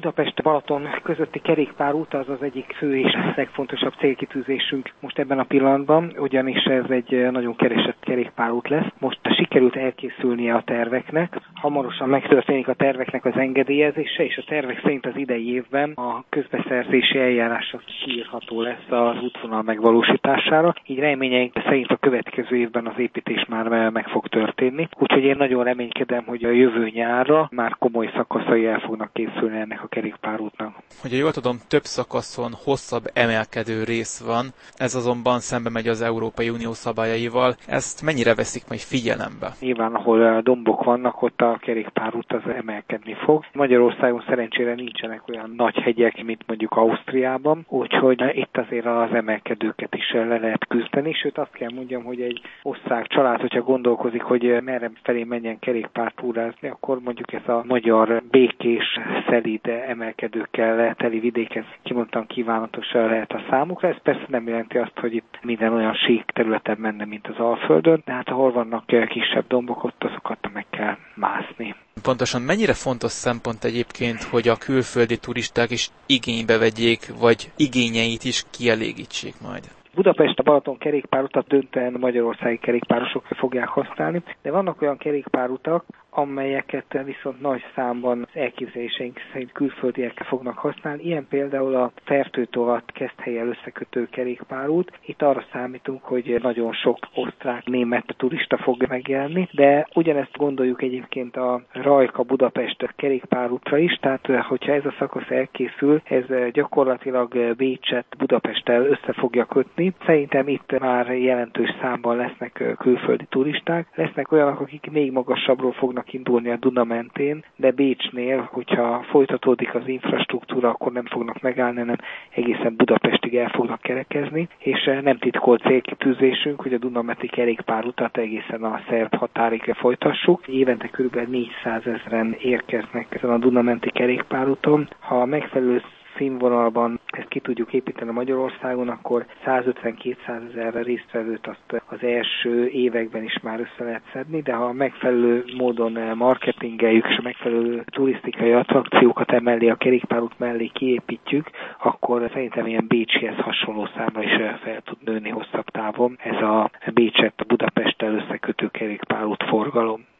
Budapest-Balaton közötti kerékpárút az egyik fő és legfontosabb célkitűzésünk most ebben a pillanatban, ugyanis ez egy nagyon keresett kerékpárút lesz. Most sikerült elkészülnie a terveknek, hamarosan megtörténik a terveknek az engedélyezése, és a tervek szerint az idei évben a közbeszerzési eljárás kiírható lesz az útvonal megvalósítására. Így reményeink szerint a következő évben az építés már meg fog történni. Úgyhogy én nagyon reménykedem, hogy a jövő nyárra már komoly szakaszai el fognak készülni ennek a kerékpárútnak. Hogyha jól tudom, több szakaszon hosszabb emelkedő rész van, ez azonban szembe megy az Európai Unió szabályaival. Ezt mennyire veszik majd figyelembe? Nyilván, ahol dombok vannak, ott a kerékpárút az emelkedni fog. Magyarországon szerencsére nincsenek olyan nagy hegyek, mint mondjuk Ausztriában, úgyhogy itt azért az emelkedőket is le lehet küzdeni, sőt azt kell mondjam, hogy egy osztrák család, hogyha gondolkozik, hogy merre felé menjen kerékpártúrázni, akkor mondjuk ez a magyar békés, szelíd emelkedőkkel teli vidék, ez kimondtan kívánatos lehet a számukra. Ez persze nem jelenti azt, hogy itt minden olyan sík területen menne, mint az Alföldön, de hát ahol vannak kisebb dombok, ott azokat meg kell mászni. Pontosan mennyire fontos szempont egyébként, hogy a külföldi turisták is igénybe vegyék, vagy igényeit is kielégítsék majd? Budapest-Balaton kerékpárutat döntően magyarországi kerékpárosok fogják használni, de vannak olyan kerékpárutak, amelyeket viszont nagy számban az elképzeléseink szerint külföldiek fognak használni. Ilyen például a Fertőtovat Keszthellyel összekötő kerékpárút. Itt arra számítunk, hogy nagyon sok osztrák-német turista fog megjelenni, de ugyanezt gondoljuk egyébként a Rajka-Budapest kerékpárútra is, tehát hogyha ez a szakasz elkészül, ez gyakorlatilag Bécset Budapesttel össze fogja kötni. Szerintem itt már jelentős számban lesznek külföldi turisták. Lesznek olyanok, akik még magasabbról fognak indulni a Duna mentén, de Bécsnél, hogyha folytatódik az infrastruktúra, akkor nem fognak megállni, hanem egészen Budapestig el fognak kerekezni, és nem titkolt célkitűzésünk, hogy a Dunamenti kerékpárutat egészen a szerb határig folytassuk. Évente kb. 400 000-en érkeznek ezen a Dunamenti kerékpárúton. Ha megfelelő színvonalban ezt ki tudjuk építeni Magyarországon, akkor 150-200 000 résztvevőt azt az első években is már össze lehet szedni, de ha megfelelő módon marketingeljük és a megfelelő turisztikai attrakciókat emellé a kerékpárút mellé kiépítjük, akkor szerintem ilyen Bécsihez hasonló számra is fel tud nőni hosszabb távon ez a Bécset Budapesttel összekötő kerékpárút forgalom.